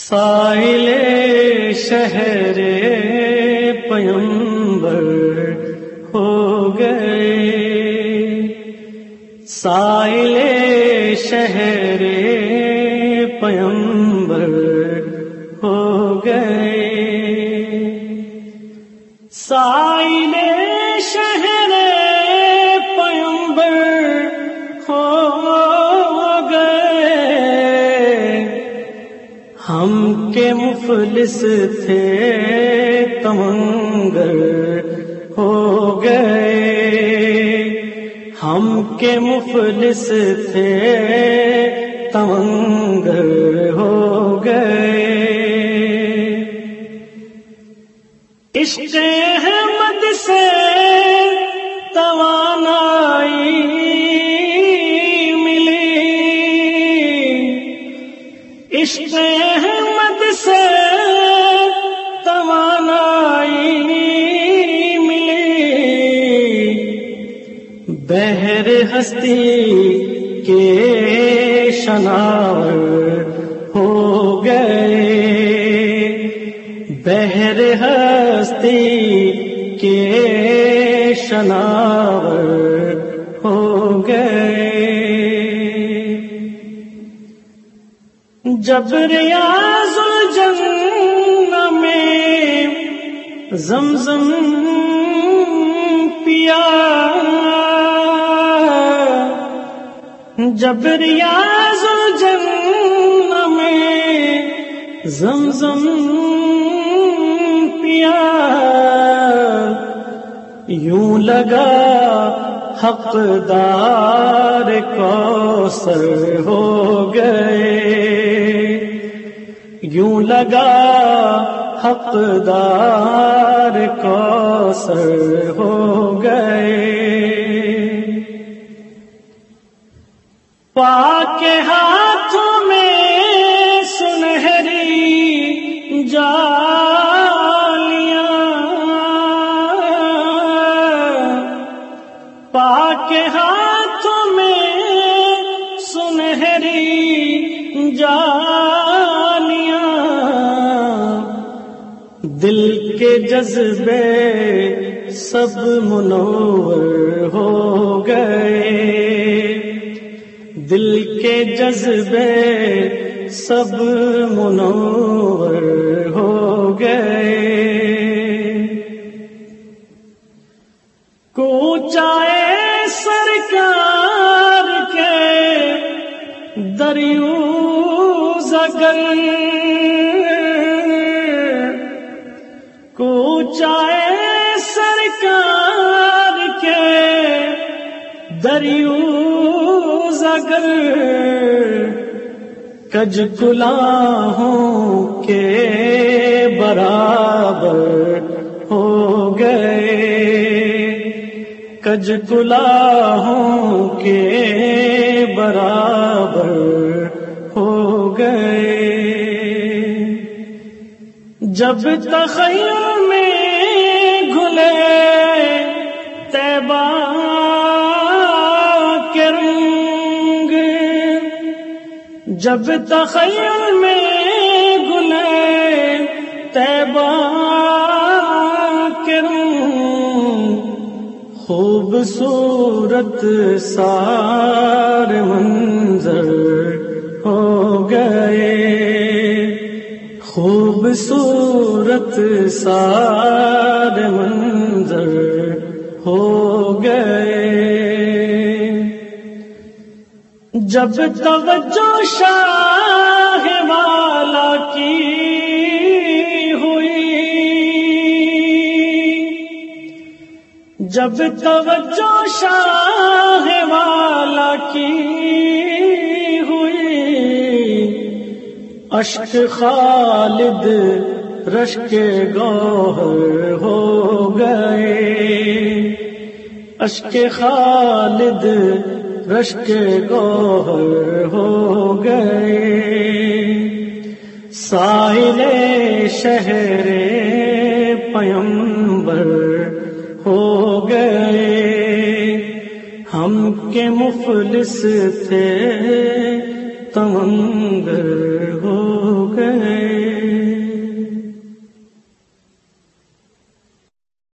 سائل شہر پیمبر ہو گئے، سائل شہر پیمبر ہو گئے، سائل شہر پیمبر ہو گئے، ہم کے مفلس تھے تمنگر ہو گئے، ہم کے مفلس تھے تمنگر ہو گئے، عشق احمد سے توانائی ملی، عشق احمد سے توانائی ملی، بحر ہستی کے شناور ہو گئے، بحر ہستی کے شناور ہو گئے، جب ریاض الجنہ میں زمزم پیا، جب ریاض الجنہ میں زمزم پیا، یوں لگا حقدار کوثر ہو گئے، یوں لگا حقدار کوثر ہو گئے، پاک ہاتھوں میں سنہری جالیاں، پاک ہاتھوں میں سنہری جالیاں، دل کے جذبے سب منور ہو گئے، دل کے جذبے سب منور ہو گئے، کوچائے سرکار کے دریوز اگر، کوچائے سرکار کے دریوز اگر، کج کلاہوں کے برابر ہو گئے، کج کلاہوں کے برابر ہو گئے، جب تخیل میں گھلے طیبہ کے رنگ، جب تخیل میں گھلے طیبہ کے رنگ، خوبصورت سار منظر ہو گئے، خوبصورت سار منظر ہو گئے، جب توجہ شاہ والا کی ہوئی، جب توجہ شاہ والا کی ہوئی، اشک خالد رشک گوہر ہو گئے، اشک خالد رشک گوہر ہو گئے، سائل شہر پیمبر ہو گئے، ہم کے مفلس تھے تمنگر